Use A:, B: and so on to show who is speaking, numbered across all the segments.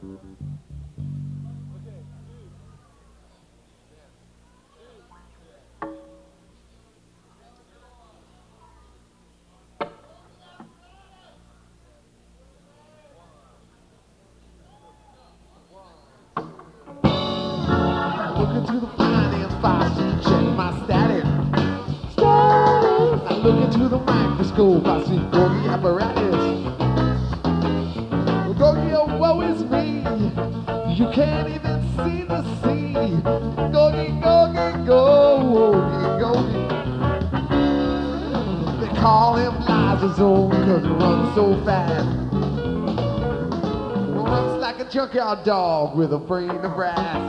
A: Look into the fine fast and check my status. I look into the microscope, I see Gorgie apparatus. Gorgie, oh, woe is me. You can't even see the sea. Gorgie, Gorgie, Gorgie, Gorgie. They call him Lysozold cause he runs so fast. Runs like a junkyard dog with a brain of brass.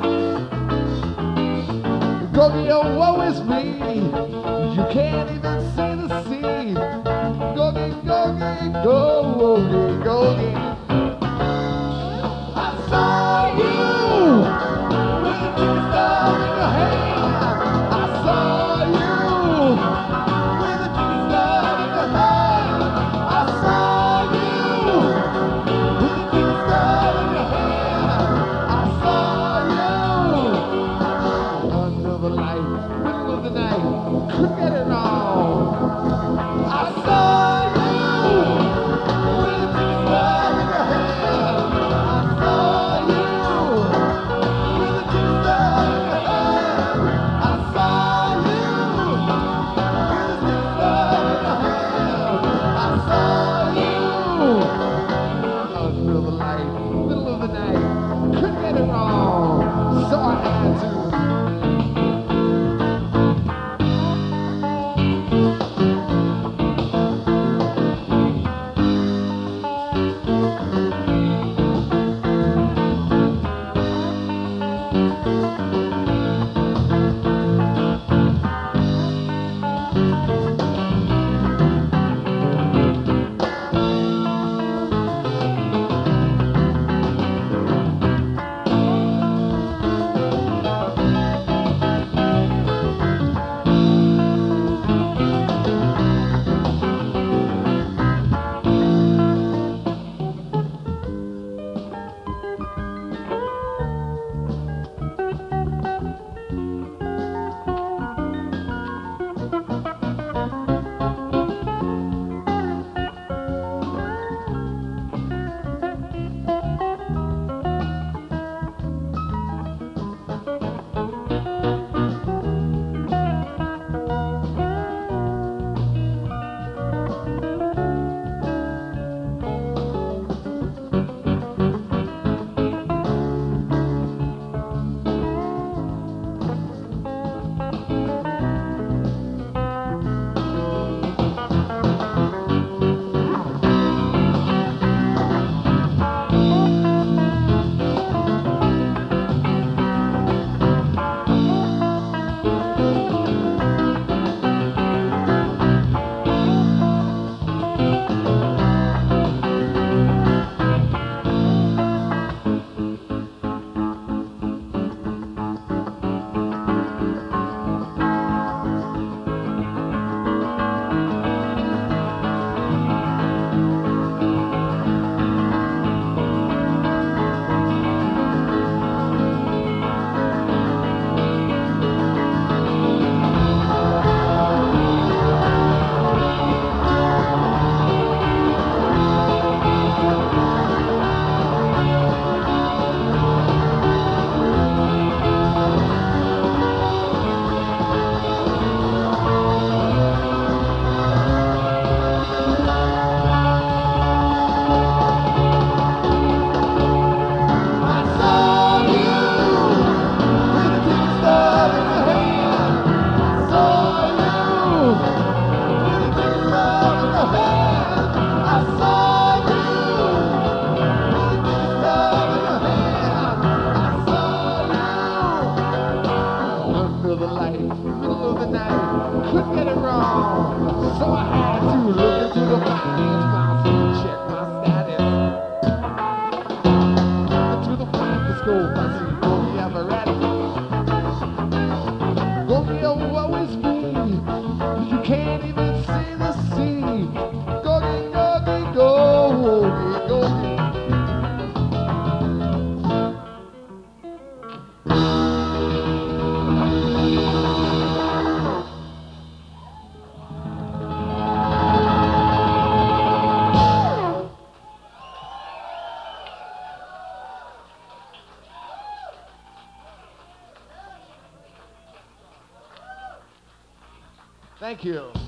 A: Gorgie, oh, woe is me. You can't even see the sea. Gorgie, Gorgie, Gorgie, Gorgie. I saw you with a chicken stove in your hand. I saw you with a chicken stove in your hand. I saw you with a chicken stove in your hand. I saw you under the light, middle of the night, couldn't get it wrong. I saw you with a chicken stove in your hand. Thank you.